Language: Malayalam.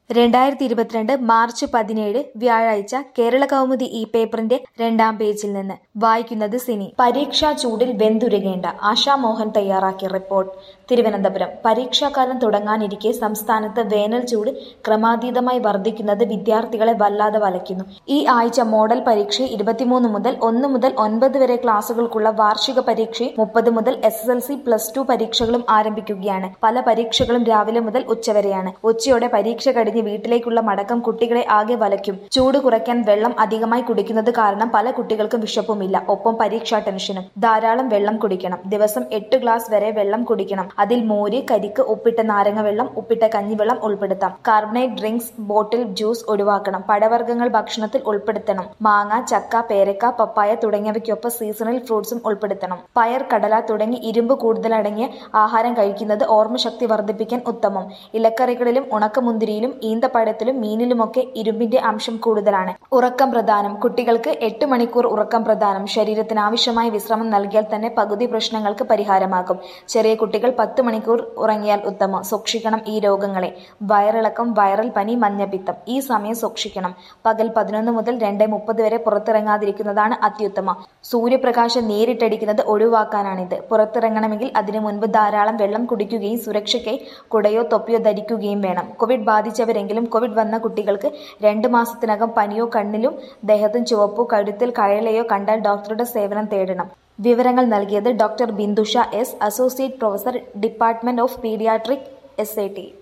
2022 മാർച്ച് 17 വ്യാഴാഴ്ച കേരള കൗമുദി ഈ പേപ്പറിന്റെ 2-ാം പേജിൽ നിന്ന് വായിക്കുന്നത് സിനി. പരീക്ഷാ ചൂടിൽ വെന്തുരുകേണ്ട ആശാമോഹൻ തയ്യാറാക്കിയ റിപ്പോർട്ട്. തിരുവനന്തപുരം. പരീക്ഷാകാലം തുടങ്ങാനിരിക്കെ സംസ്ഥാനത്ത് വേനൽ ചൂട് ക്രമാതീതമായി വർദ്ധിക്കുന്നത് വിദ്യാർത്ഥികളെ വല്ലാതെ വലയ്ക്കുന്നു. ഈ ആഴ്ച മോഡൽ പരീക്ഷയും 23 മുതൽ 1 മുതൽ 9 വരെ ക്ലാസുകൾക്കുള്ള വാർഷിക പരീക്ഷയും 30 മുതൽ SSLC +2 പരീക്ഷകളും ആരംഭിക്കുകയാണ്. പല പരീക്ഷകളും രാവിലെ മുതൽ ഉച്ചവരെയാണ്. ഉച്ചയോടെ പരീക്ഷ കഴിഞ്ഞ് വീട്ടിലേക്കുള്ള മടക്കം കുട്ടികളെ ആകെ വലയ്ക്കും. ചൂട് കുറയ്ക്കാൻ വെള്ളം അധികമായി കുടിക്കുന്നത് കാരണം പല കുട്ടികൾക്കും വിശപ്പുമില്ല. ഒപ്പം പരീക്ഷാ ടെൻഷനും. ധാരാളം വെള്ളം കുടിക്കണം. ദിവസം 8 ഗ്ലാസ് വരെ വെള്ളം കുടിക്കണം. അതിൽ മോര്, കരിക്ക്, ഉപ്പിട്ട നാരങ്ങ വെള്ളം, ഉപ്പിട്ട കഞ്ഞിവെള്ളം ഉൾപ്പെടുത്താം. കാർബണേറ്റ് ഡ്രിങ്ക്സ്, ബോട്ടിൽ ജ്യൂസ് ഒഴിവാക്കണം. പഴവർഗ്ഗങ്ങൾ ഭക്ഷണത്തിൽ ഉൾപ്പെടുത്തണം. മാങ്ങ, ചക്ക, പേരക്ക, പപ്പായ തുടങ്ങിയവയ്ക്കൊപ്പം സീസണൽ ഫ്രൂട്ട്സും ഉൾപ്പെടുത്തണം. പയർ, കടല തുടങ്ങി ഇരുമ്പ് കൂടുതലടങ്ങിയ ആഹാരം കഴിക്കുന്നത് ഓർമ്മശക്തി വർദ്ധിപ്പിക്കാൻ ഉത്തമം. ഇലക്കറികളിലും ഉണക്കമുന്തിരിയിലും ഈന്തപ്പഴത്തിലും മീനിലുമൊക്കെ ഇരുമ്പിന്റെ അംശം കൂടുതലാണ്. ഉറക്കം പ്രധാനം. കുട്ടികൾക്ക് 8 മണിക്കൂർ ഉറക്കം പ്രധാനം. ശരീരത്തിന് ആവശ്യമായ വിശ്രമം നൽകിയാൽ തന്നെ പകുതി പ്രശ്നങ്ങൾക്ക് പരിഹാരമാകും. ചെറിയ കുട്ടികൾ 10 മണിക്കൂർ ഉറങ്ങിയാൽ ഉത്തമം. സൂക്ഷിക്കണം ഈ രോഗങ്ങളെ: വയറിളക്കം, വൈറൽ പനി, മഞ്ഞപ്പിത്തം. ഈ സമയം സൂക്ഷിക്കണം. പകൽ 11 മുതൽ 2:30 വരെ പുറത്തിറങ്ങാതിരിക്കുന്നതാണ് അത്യുത്തമം. സൂര്യപ്രകാശം നേരിട്ടടിക്കുന്നത് ഒഴിവാക്കാനാണിത്. പുറത്തിറങ്ങണമെങ്കിൽ അതിനു മുൻപ് ധാരാളം വെള്ളം കുടിക്കുകയും സുരക്ഷയ്ക്കായി കുടയോ തൊപ്പിയോ ധരിക്കുകയും വേണം. കോവിഡ് ബാധിച്ചവരെങ്കിലും കോവിഡ് വന്ന കുട്ടികൾക്ക് 2 മാസത്തിനകം പനിയോ കണ്ണിലും ദേഹത്തും ചുവപ്പോ കഴുത്തിൽ കഴലയോ കണ്ടാൽ ഡോക്ടറുടെ സേവനം തേടണം. വിവരങ്ങൾ നൽകിയത് doctor Bindusha S, associate professor, department of paediatric, SAT.